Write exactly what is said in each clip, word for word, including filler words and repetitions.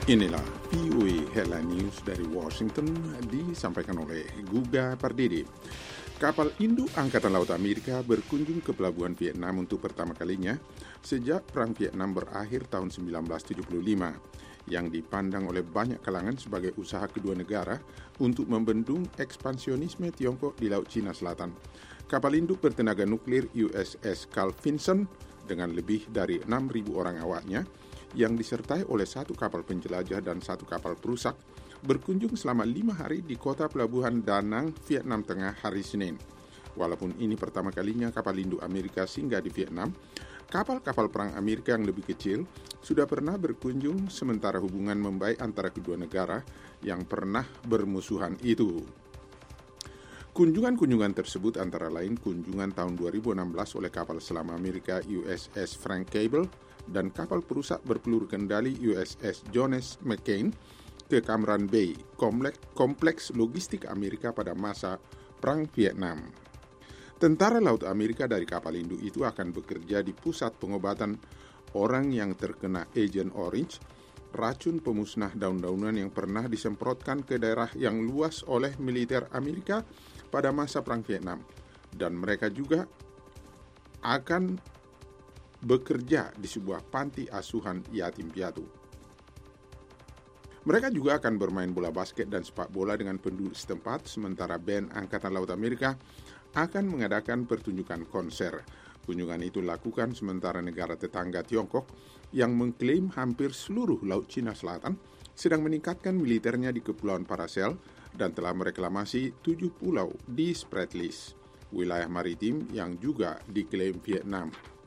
Inilah V O A Headline News dari Washington disampaikan oleh Guga Pardede. Kapal induk Angkatan Laut Amerika berkunjung ke pelabuhan Vietnam untuk pertama kalinya sejak Perang Vietnam berakhir tahun sembilan belas tujuh puluh lima, yang dipandang oleh banyak kalangan sebagai usaha kedua negara untuk membendung ekspansionisme Tiongkok di Laut Cina Selatan. Kapal induk bertenaga nuklir U S S Carl Vinson dengan lebih dari enam ribu orang awaknya yang disertai oleh satu kapal penjelajah dan satu kapal perusak, berkunjung selama lima hari di kota pelabuhan Da Nang, Vietnam Tengah hari Senin. Walaupun ini pertama kalinya kapal induk Amerika singgah di Vietnam, kapal-kapal perang Amerika yang lebih kecil sudah pernah berkunjung sementara hubungan membaik antara kedua negara yang pernah bermusuhan itu. Kunjungan-kunjungan tersebut antara lain kunjungan tahun dua ribu enam belas oleh kapal selam Amerika U S S Frank Cable dan kapal perusak berpeluru kendali U S S John S. McCain ke Cam Ranh Bay, kompleks, kompleks logistik Amerika pada masa Perang Vietnam. Tentara Laut Amerika dari kapal induk itu akan bekerja di pusat pengobatan orang yang terkena Agent Orange, racun pemusnah daun-daunan yang pernah disemprotkan ke daerah yang luas oleh militer Amerika pada masa Perang Vietnam. Dan mereka juga akan bekerja di sebuah panti asuhan yatim piatu. Mereka juga akan bermain bola basket dan sepak bola dengan penduduk setempat, sementara band Angkatan Laut Amerika akan mengadakan pertunjukan konser. Kunjungan itu dilakukan sementara negara tetangga Tiongkok yang mengklaim hampir seluruh Laut Cina Selatan sedang meningkatkan militernya di Kepulauan Paracel dan telah mereklamasi tujuh pulau di Spratleys, wilayah maritim yang juga diklaim Vietnam.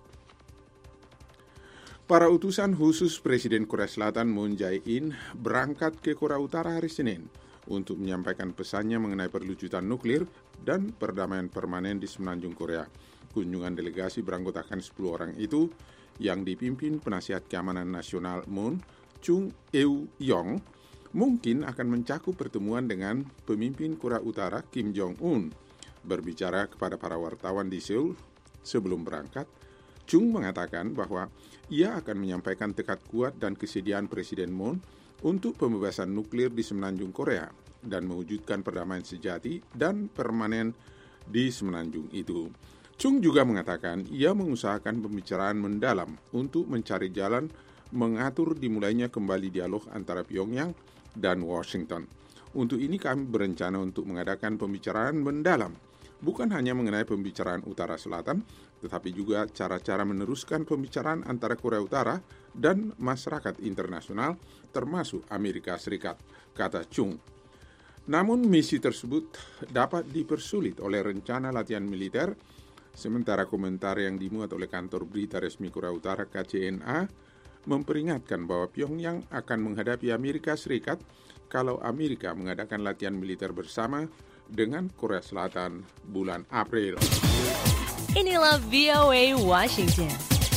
Para utusan khusus Presiden Korea Selatan Moon Jae-in berangkat ke Korea Utara hari Senin untuk menyampaikan pesannya mengenai perlucutan nuklir dan perdamaian permanen di semenanjung Korea. Kunjungan delegasi beranggotakan sepuluh orang itu yang dipimpin penasihat keamanan nasional Moon, Chung Eui-yong, mungkin akan mencakup pertemuan dengan pemimpin Korea Utara Kim Jong-un. Berbicara kepada para wartawan di Seoul sebelum berangkat, Chung mengatakan bahwa ia akan menyampaikan tekad kuat dan kesediaan Presiden Moon untuk pembebasan nuklir di semenanjung Korea dan mewujudkan perdamaian sejati dan permanen di semenanjung itu. Chung juga mengatakan ia mengusahakan pembicaraan mendalam untuk mencari jalan mengatur dimulainya kembali dialog antara Pyongyang dan Washington. Untuk ini kami berencana untuk mengadakan pembicaraan mendalam, bukan hanya mengenai pembicaraan Utara-Selatan, tetapi juga cara-cara meneruskan pembicaraan antara Korea Utara dan masyarakat internasional, termasuk Amerika Serikat, kata Chung. Namun misi tersebut dapat dipersulit oleh rencana latihan militer, sementara komentar yang dimuat oleh kantor berita resmi Korea Utara K C N A memperingatkan bahwa Pyongyang akan menghadapi Amerika Serikat kalau Amerika mengadakan latihan militer bersama dengan Korea Selatan bulan April. Inilah V O A Washington.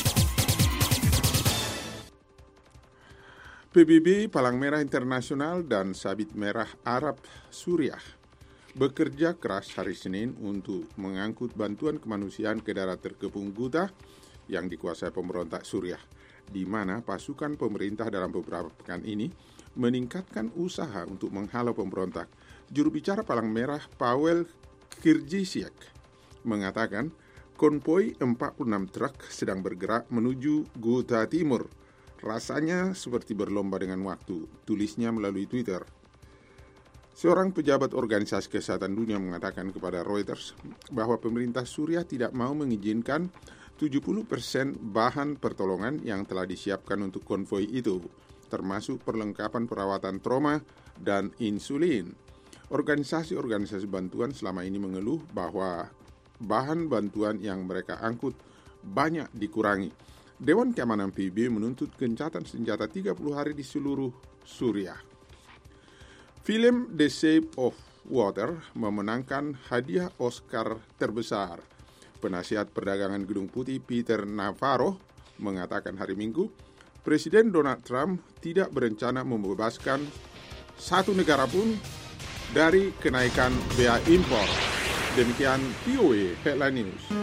P B B, Palang Merah Internasional, dan Sabit Merah Arab Suriah bekerja keras hari Senin untuk mengangkut bantuan kemanusiaan ke daerah terkepung Ghouta yang dikuasai pemberontak Suriah, di mana pasukan pemerintah dalam beberapa pekan ini meningkatkan usaha untuk menghalau pemberontak. Juru bicara Palang Merah Paweł Kirgisiak mengatakan konvoi empat puluh enam truk sedang bergerak menuju Ghouta Timur. Rasanya seperti berlomba dengan waktu, tulisnya melalui Twitter. Seorang pejabat Organisasi Kesehatan Dunia mengatakan kepada Reuters bahwa pemerintah Suriah tidak mau mengizinkan tujuh puluh persen bahan pertolongan yang telah disiapkan untuk konvoi itu, termasuk perlengkapan perawatan trauma dan insulin. Organisasi-organisasi bantuan selama ini mengeluh bahwa bahan bantuan yang mereka angkut banyak dikurangi. Dewan Keamanan P B B menuntut gencatan senjata tiga puluh hari di seluruh Suriah. Film The Shape of Water memenangkan hadiah Oscar terbesar. Penasihat perdagangan Gedung Putih Peter Navarro mengatakan hari Minggu, Presiden Donald Trump tidak berencana membebaskan satu negara pun dari kenaikan bea impor. Demikian V O A Headline News.